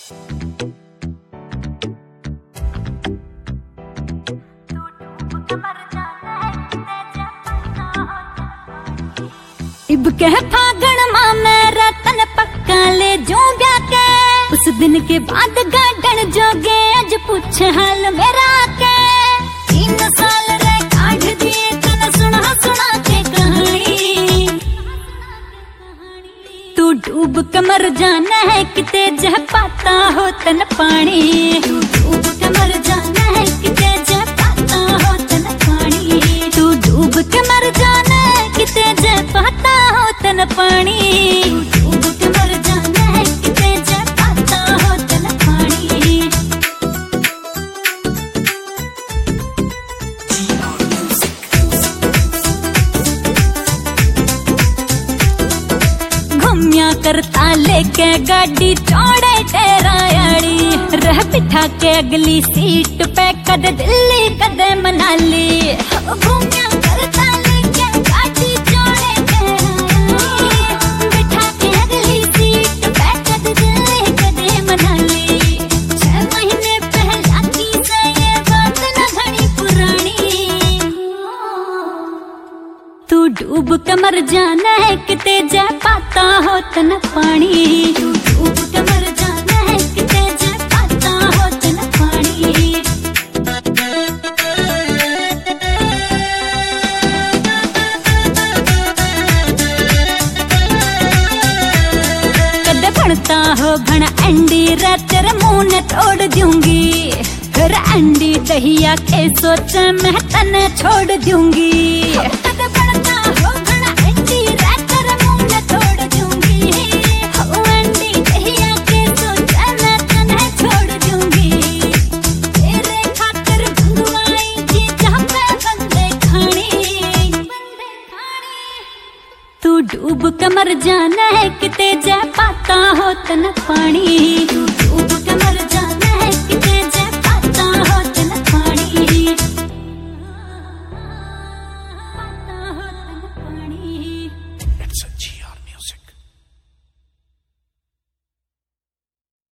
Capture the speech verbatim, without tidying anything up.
इब कह फागण मां मेरा तन पक्का ले जो ब्या के, उस दिन के बाद गार्डन जोगे आज पूछ हाल मेरा के। तीन साल रे काढ़ दिए तन सुना सुना के कहानी, तू डूब के मर जाना है किते जह पाता हो तन पानी। तू डूब के मर जाना है किते जह पाता हो तन पानी। तू डूब के मर जाना है किते जह पाता हो तन पानी। डूब के मर जाना है किते जह पाता हो तन पानी। घूमिया करता लेके गाड़ी चौड़े टेरायाड़ी, रह बिठा के अगली सीट पे कद दिल्ली कद मनाली। घूमिया करता लेके गाड़ी चौड़े टेरायाड़ी, बिठा के अगली सीट पे कद दिल्ली कद मनाली। छह महीने पहला की से ये बात न घड़ी पुरानी। तू डूब के मर जाना है किते जा पाता हो तन पानी। तू डूब के मर जाना है किते जा पाता हो तन पानी। कद भणता हो भण अंडी रे तेरे मुंह ने तोड़ दूंगी। फिर अंडी दहिया के सोच मैं तने छोड़ दूंगी। कद भणता हो भण अंडी रे तेरे मुंह ने तोड़ दूंगी। हो अंडी दहिया के सोच मैं तने छोड़ दूंगी। तेरे खातिर भंगवाई जी जहाँ पे बंदे खानी। तू डूब के मर जाना है किते जा पाता हो तन पानी।